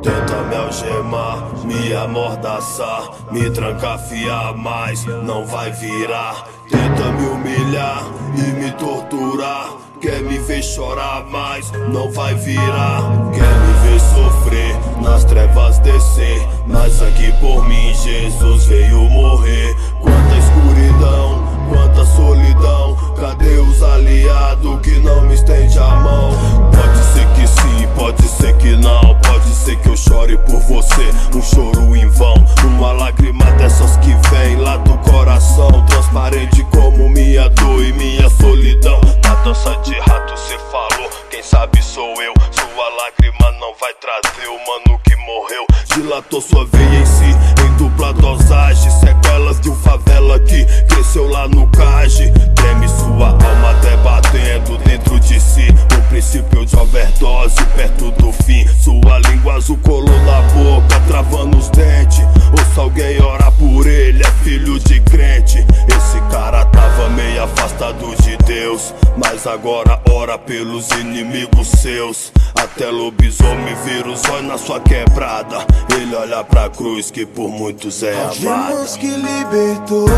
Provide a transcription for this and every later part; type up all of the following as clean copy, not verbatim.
Tenta me algemar, me amordaçar, me trancafiar, mas não vai virar. Tenta me humilhar e me torturar. Quer me ver chorar, mas não vai virar. Quer me ver sofrer, nas trevas descer, mas aqui por mim Jesus veio morrer. Quanta escuridão, quanta solidão, cadê os aliados que não me estende a mão? Pode ser que sim, pode ser que não, pode ser que eu chore por você, um choro em vão, uma lágrima dessas que vem lá do coração, transparente como minha dor e minha solidão. Na dança de rato cê falou, quem sabe sou eu, sua lágrima não vai trazer o mano que morreu. Dilatou sua veia em si, em dupla dosagem, sequelas de um favela que cresceu lá no Cage. Treme sua alma até batendo dentro de si, um princípio de overdose perto do fim. Sua língua azul colou na boca, travando os dentes. Ouça alguém orar por ele, é filho de crente. Esse cara tava meio afastado de Deus, mas agora ora pelos inimigos seus. Até lobisomem vira os olhos na sua quebrada, ele olha pra cruz que por muitos é amada. Algemas que libertou,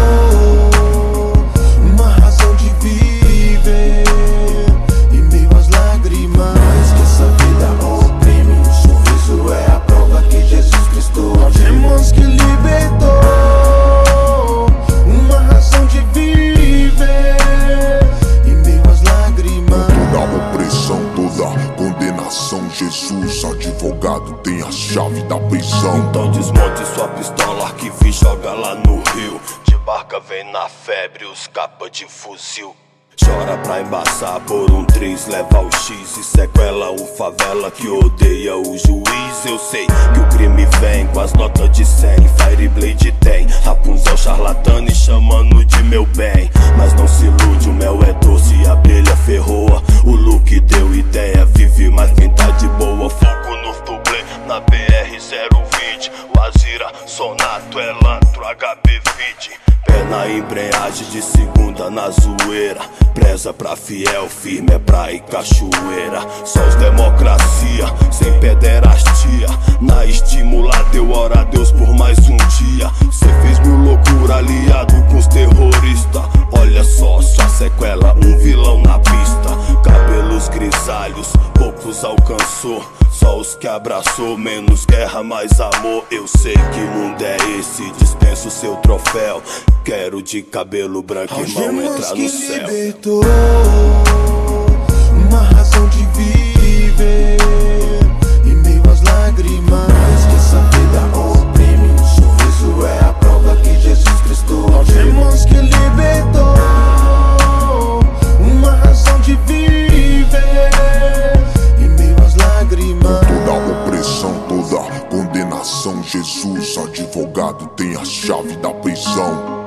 uma razão de viver, e meio às lágrimas que essa vida oprime, um sorriso é a prova que Jesus Cristo. Algemas que libertou, uma razão de viver, e meio às lágrimas. Toda opressão, toda condenação, Jesus, advogado, tem a chave da prisão. Então desmonte sua pistola, arquive e joga lá no rio. De barca vem na febre, os capa de fuzil. Chora pra embaçar por um triz, leva o X e sequela um favela que odeia o juiz. Eu sei que o crime vem com as notas de 100, Fireblade tem Rapunzel charlatana e chamando de meu bem. Mas não se ilude, o mel é doce e a abelha ferroa. O look deu ideia, vive mais quem tá de boa. Fogo no dublê, na BR-020, o Azira, Sonato, Elantro, HB20. Pé na embreagem de segunda na zoeira, preza pra fiel, firme é praia e cachoeira. Só os democracia, sem pederastia, na estimulada eu oro a Deus por mais um dia. Cê fez mil loucura aliado com os terroristas, olha só sequela, um vilão na pista. Cabelos grisalhos, poucos alcançou, só os que abraçou, menos guerra, mais amor. Eu sei que mundo é esse, dispenso seu troféu. Quero de cabelo branco, irmão, entrar no céu. Libertou, uma razão de viver, e meio às lágrimas que essa vida oprime, um sorriso é a prova que Jesus Cristo. Algemas que libertou, uma razão de viver, e meio às lágrimas. Toda opressão, toda condenação, Jesus, advogado, tem a chave da prisão.